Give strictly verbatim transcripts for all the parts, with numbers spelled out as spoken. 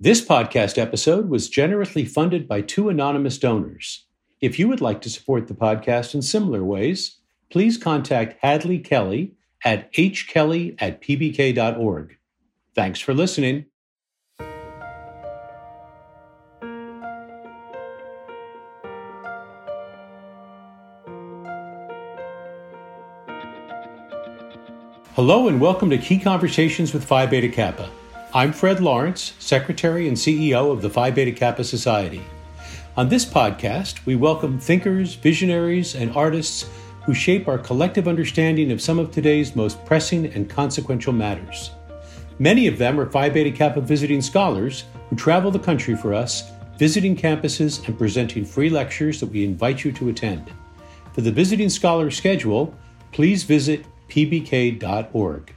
This podcast episode was generously funded by two anonymous donors. If you would like to support the podcast in similar ways, please contact Hadley Kelly at hkelly at pbk dot org. Thanks for listening. Hello and welcome to Key Conversations with Phi Beta Kappa. I'm Fred Lawrence, Secretary and C E O of the Phi Beta Kappa Society. On this podcast, we welcome thinkers, visionaries, and artists who shape our collective understanding of some of today's most pressing and consequential matters. Many of them are Phi Beta Kappa visiting scholars who travel the country for us, visiting campuses and presenting free lectures that we invite you to attend. For the visiting scholar schedule, please visit p b k dot org.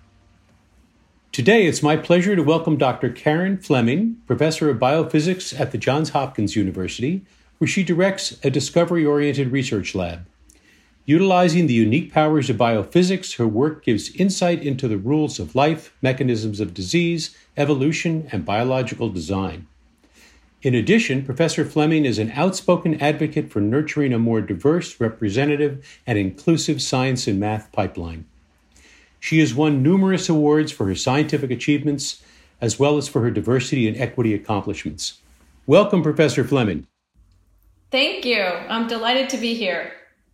Today, it's my pleasure to welcome Doctor Karen Fleming, Professor of Biophysics at the Johns Hopkins University, where she directs a discovery-oriented research lab. Utilizing the unique powers of biophysics, her work gives insight into the rules of life, mechanisms of disease, evolution, and biological design. In addition, Professor Fleming is an outspoken advocate for nurturing a more diverse, representative, and inclusive science and math pipeline. She has won numerous awards for her scientific achievements, as well as for her diversity and equity accomplishments. Welcome, Professor Fleming. Thank you. I'm delighted to be here.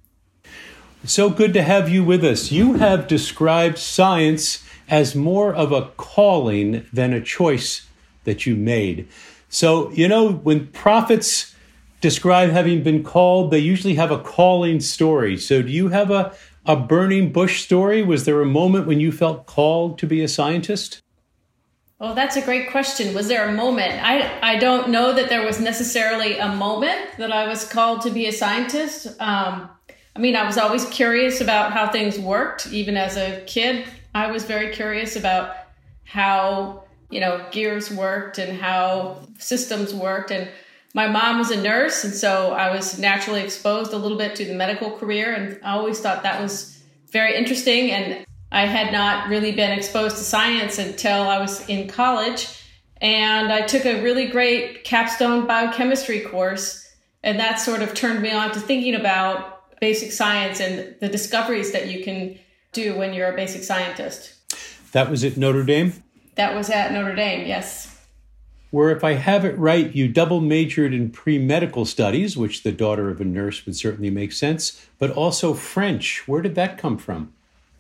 It's so good to have you with us. You have described science as more of a calling than a choice that you made. So, you know, when prophets describe having been called, they usually have a calling story. So do you have a A burning bush story? Was there a moment when you felt called to be a scientist? Well, that's a great question. Was there a moment? I, I don't know that there was necessarily a moment that I was called to be a scientist. Um, I mean, I was always curious about how things worked. Even as a kid, I was very curious about how, you know, gears worked and how systems worked. And my mom was a nurse, and so I was naturally exposed a little bit to the medical career, and I always thought that was very interesting. And I had not really been exposed to science until I was in college, and I took a really great capstone biochemistry course, and that sort of turned me on to thinking about basic science and the discoveries that you can do when you're a basic scientist. That was at Notre Dame? That was at Notre Dame, yes. Where, if I have it right, you double majored in pre-medical studies, which the daughter of a nurse would certainly make sense, but also French. Where did that come from?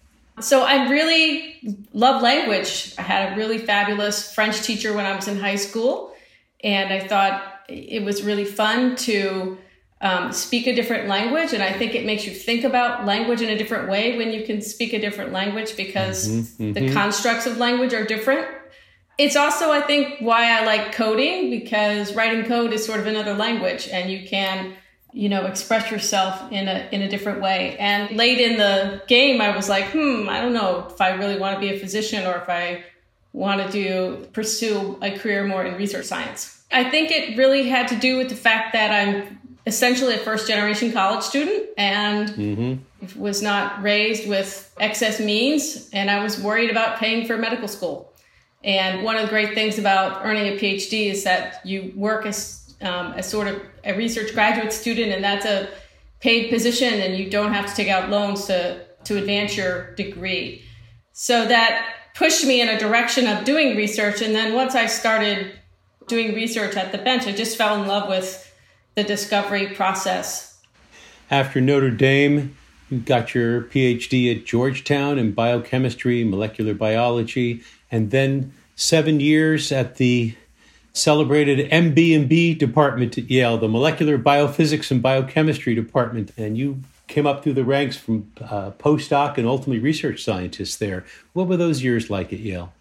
So I really love language. I had a really fabulous French teacher when I was in high school, and I thought it was really fun to um, speak a different language. And I think it makes you think about language in a different way when you can speak a different language, because mm-hmm, mm-hmm. the constructs of language are different. It's also, I think, why I like coding, because writing code is sort of another language, and you can, you know, express yourself in a in a different way. And late in the game, I was like, hmm, I don't know if I really want to be a physician or if I want to do pursue a career more in research science. I think it really had to do with the fact that I'm essentially a first-generation college student and mm-hmm. was not raised with excess means, and I was worried about paying for medical school. And one of the great things about earning a PhD is that you work as um, as sort of a research graduate student, and that's a paid position, and you don't have to take out loans to, to advance your degree. So that pushed me in a direction of doing research. And then once I started doing research at the bench, I just fell in love with the discovery process. After Notre Dame, you got your PhD at Georgetown in biochemistry, molecular biology, and then seven years at the celebrated M B and B department at Yale, the Molecular Biophysics and Biochemistry department. And you came up through the ranks from uh, postdoc and ultimately research scientist there. What were those years like at Yale?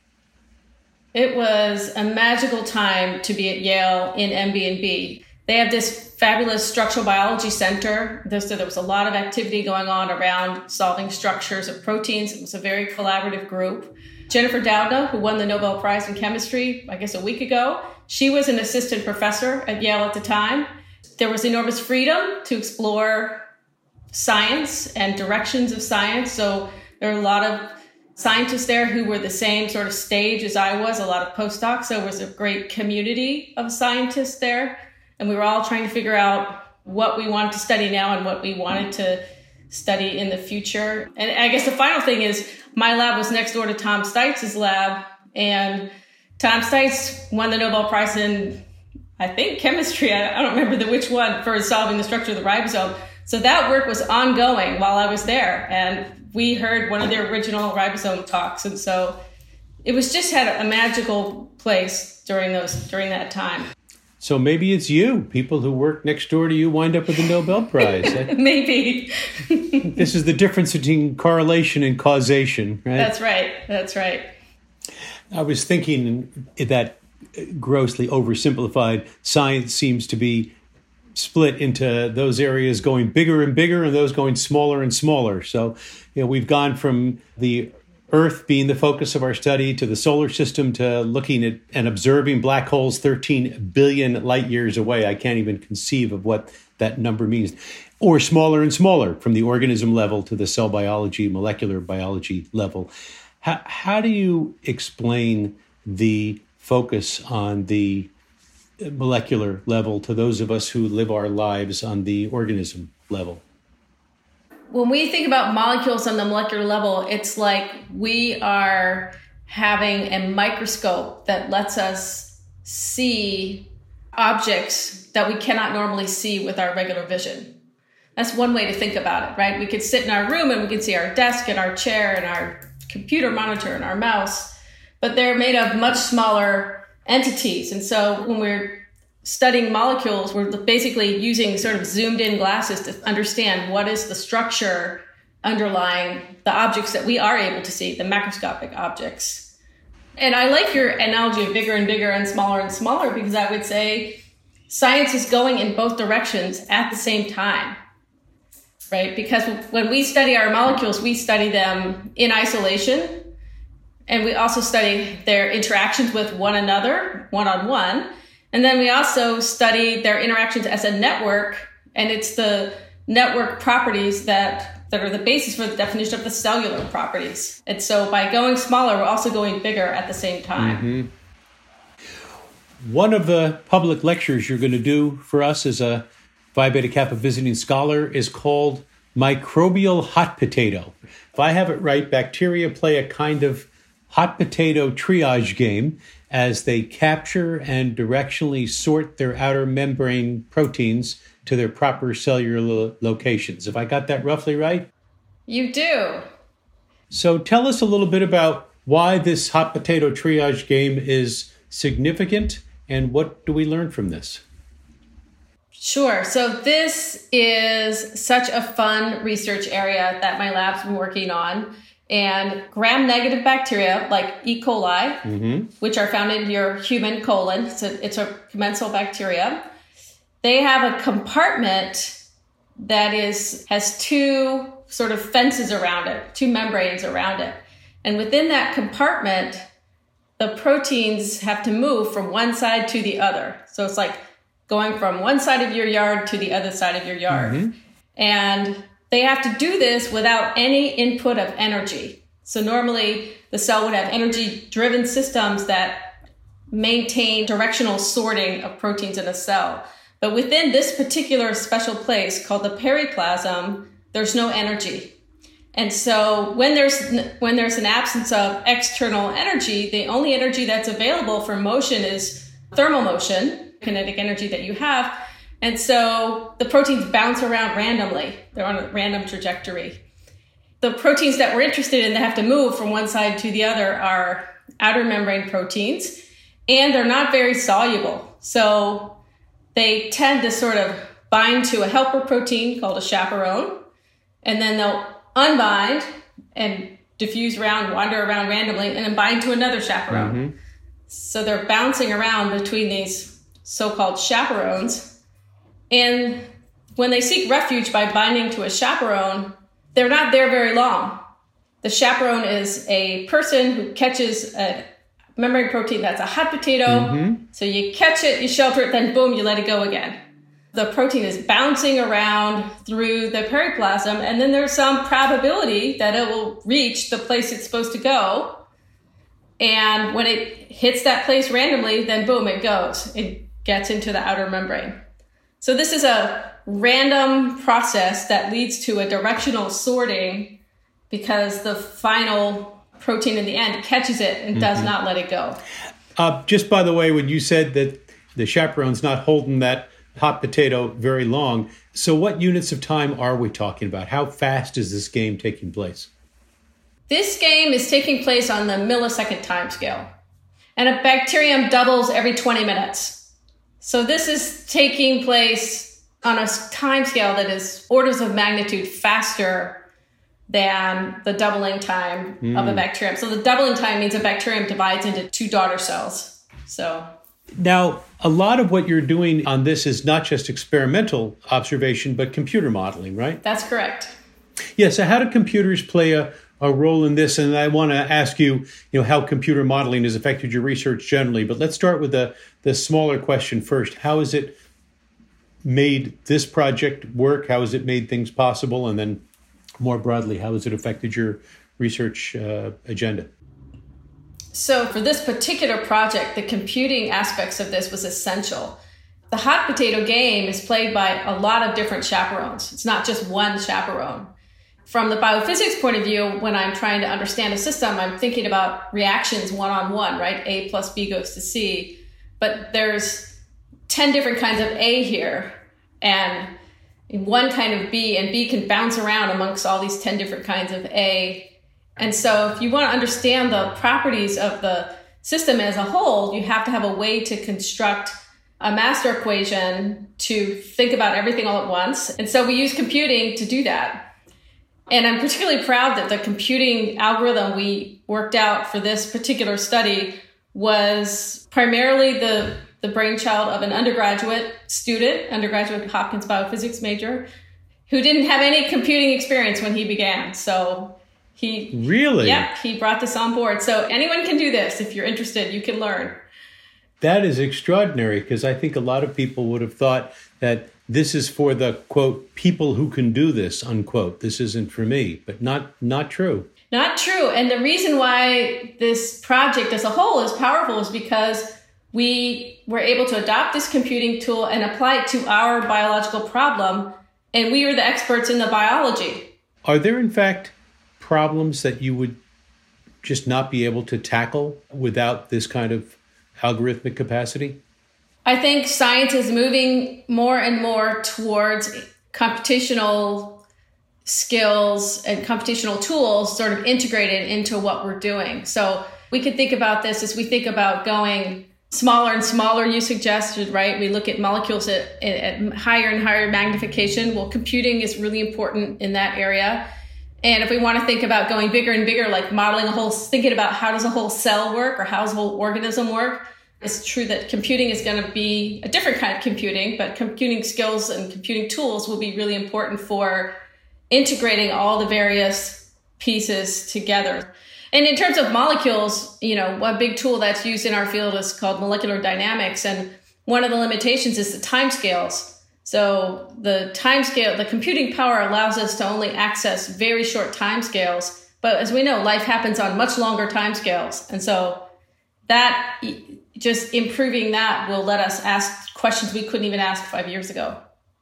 It was a magical time to be at Yale in M B and B. They have this fabulous structural biology center. So there was a lot of activity going on around solving structures of proteins. It was a very collaborative group. Jennifer Doudna, who won the Nobel Prize in Chemistry, I guess a week ago, she was an assistant professor at Yale at the time. There was enormous freedom to explore science and directions of science. So there are a lot of scientists there who were the same sort of stage as I was, a lot of postdocs. So it was a great community of scientists there. And we were all trying to figure out what we wanted to study now and what we wanted to study in the future. And I guess the final thing is my lab was next door to Tom Steitz's lab. And Tom Steitz won the Nobel Prize in, I think, chemistry. I don't remember the which one, for solving the structure of the ribosome. So that work was ongoing while I was there. And we heard one of their original ribosome talks. And so it was just had a magical place during those during that time. So maybe it's you. People who work next door to you wind up with the Nobel Prize. Maybe. This is the difference between correlation and causation, right? That's right. That's right. I was thinking that grossly oversimplified, science seems to be split into those areas going bigger and bigger and those going smaller and smaller. So, you know, we've gone from the Earth being the focus of our study to the solar system to looking at and observing black holes thirteen billion light years away. I can't even conceive of what that number means. Or smaller and smaller from the organism level to the cell biology, molecular biology level. How, how do you explain the focus on the molecular level to those of us who live our lives on the organism level? When we think about molecules on the molecular level, it's like we are having a microscope that lets us see objects that we cannot normally see with our regular vision. That's one way to think about it, right? We could sit in our room and we can see our desk and our chair and our computer monitor and our mouse, but they're made of much smaller entities. And so when we're studying molecules, we're basically using sort of zoomed in glasses to understand what is the structure underlying the objects that we are able to see, the macroscopic objects. And I like your analogy of bigger and bigger and smaller and smaller, because I would say science is going in both directions at the same time, right? Because when we study our molecules, we study them in isolation, and we also study their interactions with one another, one-on-one. And then we also study their interactions as a network, and it's the network properties that, that are the basis for the definition of the cellular properties. And so by going smaller, we're also going bigger at the same time. Mm-hmm. One of the public lectures you're going to do for us as a Phi Beta Kappa visiting scholar is called Microbial Hot Potato. If I have it right, bacteria play a kind of hot potato triage game as they capture and directionally sort their outer membrane proteins to their proper cellular lo- locations. Have I got that roughly right? You do. So tell us a little bit about why this hot potato triage game is significant and what do we learn from this? Sure. So this is such a fun research area that my lab's been working on. And gram-negative bacteria like E. coli, mm-hmm. which are found in your human colon, it's a, it's a commensal bacteria, they have a compartment that is has two sort of fences around it, two membranes around it. And within that compartment, the proteins have to move from one side to the other. So it's like going from one side of your yard to the other side of your yard. Mm-hmm. And they have to do this without any input of energy. So normally the cell would have energy-driven systems that maintain directional sorting of proteins in a cell. But within this particular special place called the periplasm, there's no energy. And so when there's when there's an absence of external energy, the only energy that's available for motion is thermal motion, kinetic energy that you have. And so the proteins bounce around randomly. They're on a random trajectory. The proteins that we're interested in that have to move from one side to the other are outer membrane proteins, and they're not very soluble. So they tend to sort of bind to a helper protein called a chaperone, and then they'll unbind and diffuse around, wander around randomly, and then bind to another chaperone. Mm-hmm. So they're bouncing around between these so-called chaperones. And when they seek refuge by binding to a chaperone, they're not there very long. The chaperone is a person who catches a membrane protein that's a hot potato. Mm-hmm. So you catch it, you shelter it, then boom, you let it go again. the protein is bouncing around through the periplasm, and then there's some probability that it will reach the place it's supposed to go. And when it hits that place randomly, then boom, it goes. It gets into the outer membrane. So this is a random process that leads to a directional sorting because the final protein in the end catches it and mm-hmm. does not let it go. Uh, just by the way, when you said that the chaperone's not holding that hot potato very long, so what units of time are we talking about? How fast is this game taking place? This game is taking place on the millisecond time scale, and a bacterium doubles every twenty minutes. So this is taking place on a time scale that is orders of magnitude faster than the doubling time mm. of a bacterium. So the doubling time means a bacterium divides into two daughter cells. So now, a lot of what you're doing on this is not just experimental observation, but computer modeling, right? That's correct. Yeah, so how do computers play a, a role in this? And I want to ask you, you know, how computer modeling has affected your research generally. But let's start with the, the smaller question first. How has it made this project work? How has it made things possible? And then more broadly, how has it affected your research uh, agenda? So for this particular project, the computing aspects of this was essential. The hot potato game is played by a lot of different chaperones. It's not just one chaperone. From the biophysics point of view, when I'm trying to understand a system, I'm thinking about reactions one-on-one, right? A plus B goes to C. But there's ten different kinds of A here, and one kind of B, and B can bounce around amongst all these ten different kinds of A. And so if you want to understand the properties of the system as a whole, you have to have a way to construct a master equation to think about everything all at once. And so we use computing to do that. And I'm particularly proud that the computing algorithm we worked out for this particular study was primarily the, the brainchild of an undergraduate student, undergraduate Hopkins biophysics major, who didn't have any computing experience when he began. So He Really? Yep, he brought this on board. So anyone can do this. If you're interested, you can learn. That is extraordinary, because I think a lot of people would have thought that this is for the, quote, people who can do this, unquote. This isn't for me, but not not true. Not true. And the reason why this project as a whole is powerful is because we were able to adopt this computing tool and apply it to our biological problem, and we are the experts in the biology. Are there, in fact, problems that you would just not be able to tackle without this kind of algorithmic capacity? I think science is moving more and more towards computational skills and computational tools sort of integrated into what we're doing. So we could think about this as we think about going smaller and smaller, you suggested, right? We look at molecules at, at higher and higher magnification. Well, computing is really important in that area. And if we want to think about going bigger and bigger, like modeling a whole, thinking about how does a whole cell work or how does a whole organism work, it's true that computing is going to be a different kind of computing, but computing skills and computing tools will be really important for integrating all the various pieces together. And in terms of molecules, you know, one big tool that's used in our field is called molecular dynamics. And one of the limitations is the timescales. So the time scale, the computing power allows us to only access very short time scales. But as we know, life happens on much longer time scales. And so that just improving that will let us ask questions we couldn't even ask five years ago.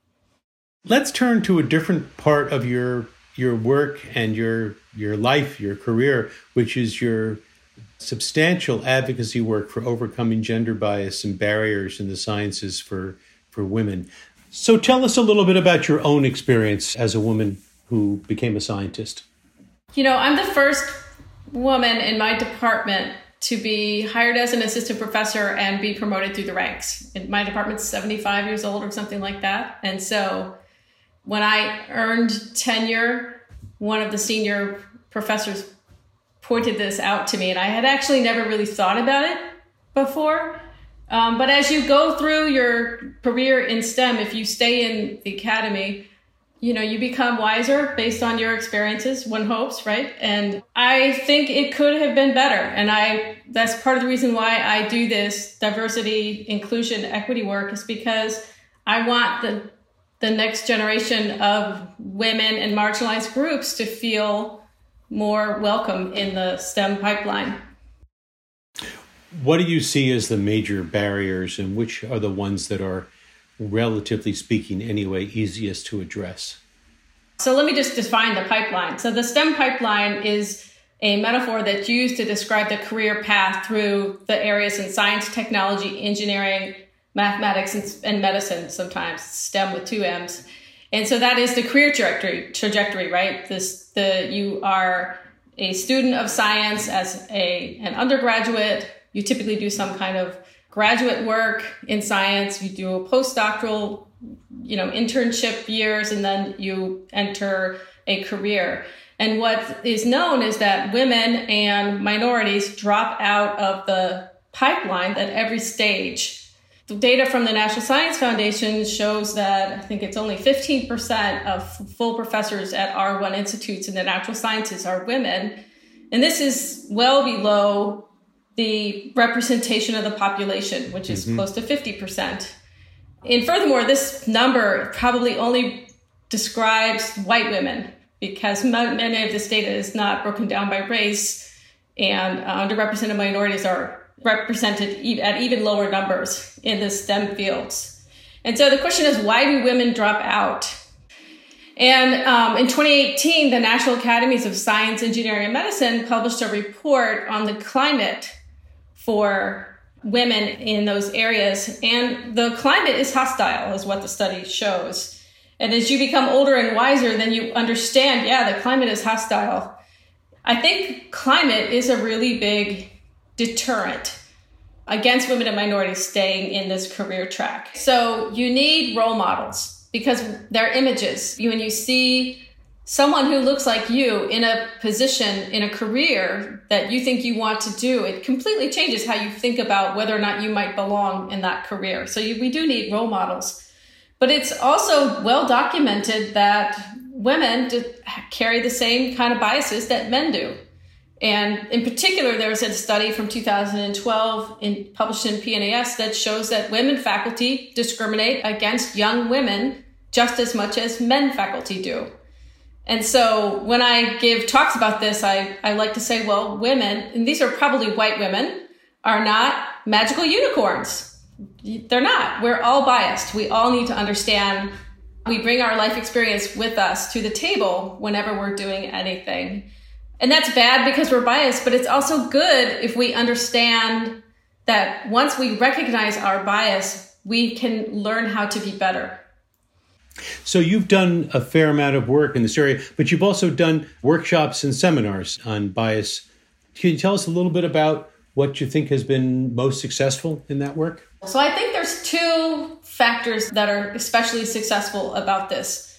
Let's turn to a different part of your your work and your your life, your career, which is your substantial advocacy work for overcoming gender bias and barriers in the sciences for, for women. So tell us a little bit about your own experience as a woman who became a scientist. You know, I'm the first woman in my department to be hired as an assistant professor and be promoted through the ranks. And my department's seventy-five years old or something like that. And so when I earned tenure, one of the senior professors pointed this out to me, and I had actually never really thought about it before. Um, but as you go through your career in STEM, if you stay in the academy, you know, you become wiser based on your experiences, one hopes, right? And I think it could have been better. And I that's part of the reason why I do this diversity, inclusion, equity work, is because I want the the next generation of women and marginalized groups to feel more welcome in the STEM pipeline. What do you see as the major barriers, and which are the ones that are, relatively speaking anyway, easiest to address? So let me just define the pipeline. So the STEM pipeline is a metaphor that's used to describe the career path through the areas in science, technology, engineering, mathematics, and, and medicine, sometimes STEM with two M's. And so that is the career trajectory, trajectory, right? This, the, you are a student of science as a, an undergraduate. You typically do some kind of graduate work in science. You do a postdoctoral, you know, internship years, and then you enter a career. And what is known is that women and minorities drop out of the pipeline at every stage. The data from the National Science Foundation shows that I think it's only fifteen percent of full professors at R one institutes in the natural sciences are women. And this is well below the representation of the population, which is mm-hmm. close to fifty percent. And furthermore, this number probably only describes white women, because many of this data is not broken down by race, and uh, underrepresented minorities are represented at even lower numbers in the STEM fields. And so the question is, why do women drop out? And um, in twenty eighteen, the National Academies of Science, Engineering, and Medicine published a report on the climate for women in those areas. And the climate is hostile, is what the study shows. And as you become older and wiser, then you understand, yeah, the climate is hostile. I think climate is a really big deterrent against women and minorities staying in this career track. So you need role models, because they're images. When you see someone who looks like you in a position, in a career that you think you want to do, it completely changes how you think about whether or not you might belong in that career. So you, we do need role models. But it's also well documented that women carry the same kind of biases that men do. And in particular, there was a study from two thousand twelve in, published in P N A S that shows that women faculty discriminate against young women just as much as men faculty do. And so when I give talks about this, I, I like to say, well, women, and these are probably white women, are not magical unicorns. They're not. We're all biased. We all need to understand. We bring our life experience with us to the table whenever we're doing anything. And that's bad because we're biased, but it's also good if we understand that once we recognize our bias, we can learn how to be better. So you've done a fair amount of work in this area, but you've also done workshops and seminars on bias. Can you tell us a little bit about what you think has been most successful in that work? So I think there's two factors that are especially successful about this.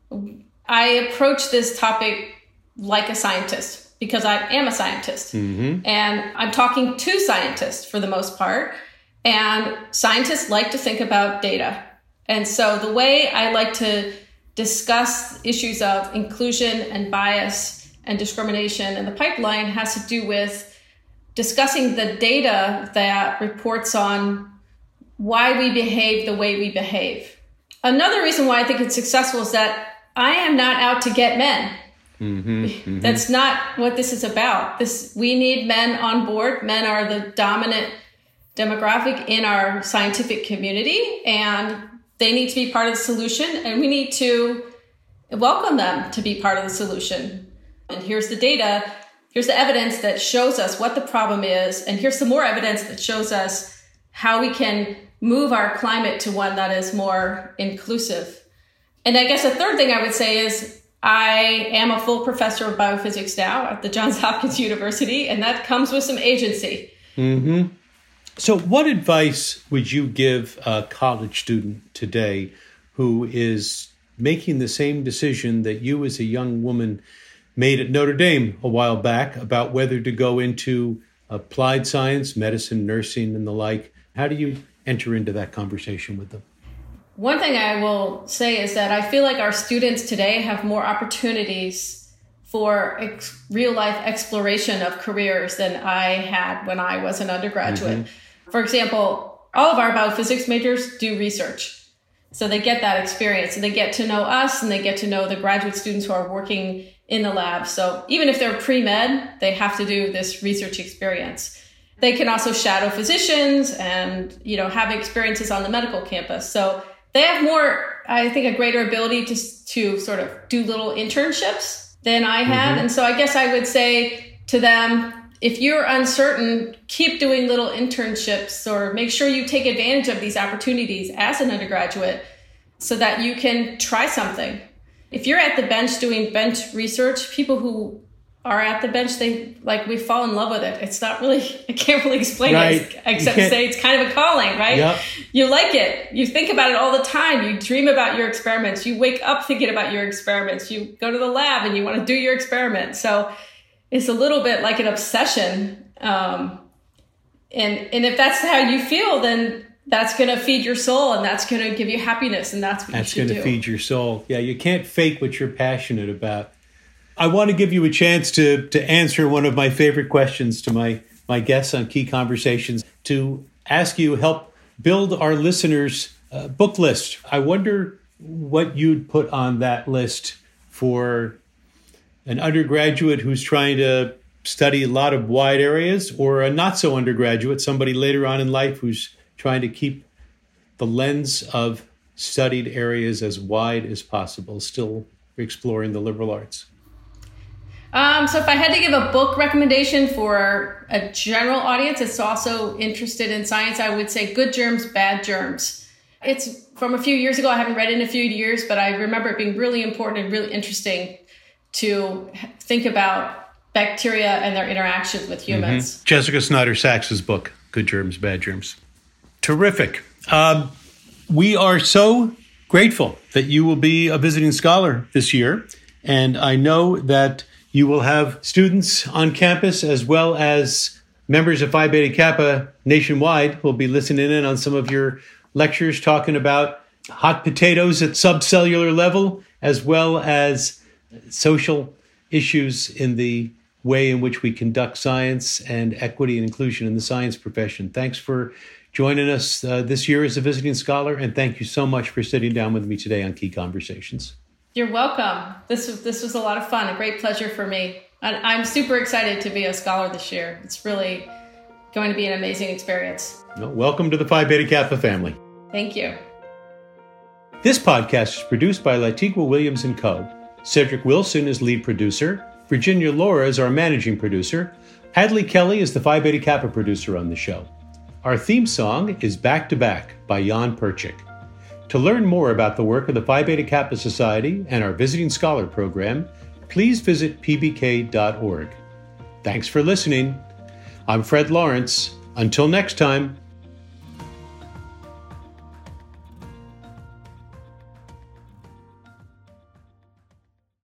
I approach this topic like a scientist, because I am a scientist. Mm-hmm. And I'm talking to scientists for the most part. And scientists like to think about data. And so the way I like to discuss issues of inclusion and bias and discrimination in the pipeline has to do with discussing the data that reports on why we behave the way we behave. Another reason why I think it's successful is that I am not out to get men. Mm-hmm, mm-hmm. That's not what this is about. This, we need men on board. Men are the dominant demographic in our scientific community, and they need to be part of the solution, and we need to welcome them to be part of the solution. And here's the data. Here's the evidence that shows us what the problem is, and here's some more evidence that shows us how we can move our climate to one that is more inclusive. And I guess a third thing I would say is I am a full professor of biophysics now at the Johns Hopkins University, and that comes with some agency. Mm-hmm. So what advice would you give a college student today who is making the same decision that you as a young woman made at Notre Dame a while back about whether to go into applied science, medicine, nursing, and the like? How do you enter into that conversation with them? One thing I will say is that I feel like our students today have more opportunities for ex- real-life exploration of careers than I had when I was an undergraduate. Mm-hmm. For example, all of our biophysics majors do research. So they get that experience, and they get to know us, and they get to know the graduate students who are working in the lab. So even if they're pre-med, they have to do this research experience. They can also shadow physicians and, you know, have experiences on the medical campus. So they have more, I think, a greater ability to, to sort of do little internships than I had. Mm-hmm. And so I guess I would say to them, if you're uncertain, keep doing little internships, or make sure you take advantage of these opportunities as an undergraduate so that you can try something. If you're at the bench doing bench research, people who are at the bench, they like, we fall in love with it. It's not really, I can't really explain right. it except to say it's kind of a calling, right? Yep. You like it. You think about it all the time. You dream about your experiments. You wake up thinking about your experiments. You go to the lab and you want to do your experiment. So it's a little bit like an obsession. Um, and, and if that's how you feel, then that's going to feed your soul, and that's going to give you happiness. And that's what that's you should do. That's going to feed your soul. Yeah. You can't fake what you're passionate about. I want to give you a chance to, to answer one of my favorite questions to my, my guests on Key Conversations, to ask you, help build our listeners' uh, book list. I wonder what you'd put on that list for an undergraduate who's trying to study a lot of wide areas, or a not so undergraduate, somebody later on in life who's trying to keep the lens of studied areas as wide as possible, still exploring the liberal arts. Um, so if I had to give a book recommendation for a general audience that's also interested in science, I would say Good Germs, Bad Germs. It's from a few years ago. I haven't read it in a few years, but I remember it being really important and really interesting to think about bacteria and their interactions with humans. Mm-hmm. Jessica Snyder Sachs's book, Good Germs, Bad Germs. Terrific. Um, we are so grateful that you will be a visiting scholar this year. And I know that you will have students on campus as well as members of Phi Beta Kappa nationwide who will be listening in on some of your lectures talking about hot potatoes at subcellular level, as well as social issues in the way in which we conduct science and equity and inclusion in the science profession. Thanks for joining us uh, this year as a visiting scholar, and thank you so much for sitting down with me today on Key Conversations. You're welcome. This was, this was a lot of fun, a great pleasure for me. And I'm super excited to be a scholar this year. It's really going to be an amazing experience. Well, welcome to the Phi Beta Kappa family. Thank you. This podcast is produced by Latigua Williams and Co. Cedric Wilson is lead producer. Virginia Laura is our managing producer. Hadley Kelly is the Phi Beta Kappa producer on the show. Our theme song is Back to Back by Jan Perchik. To learn more about the work of the Phi Beta Kappa Society and our Visiting Scholar program, please visit p b k dot org. Thanks for listening. I'm Fred Lawrence. Until next time.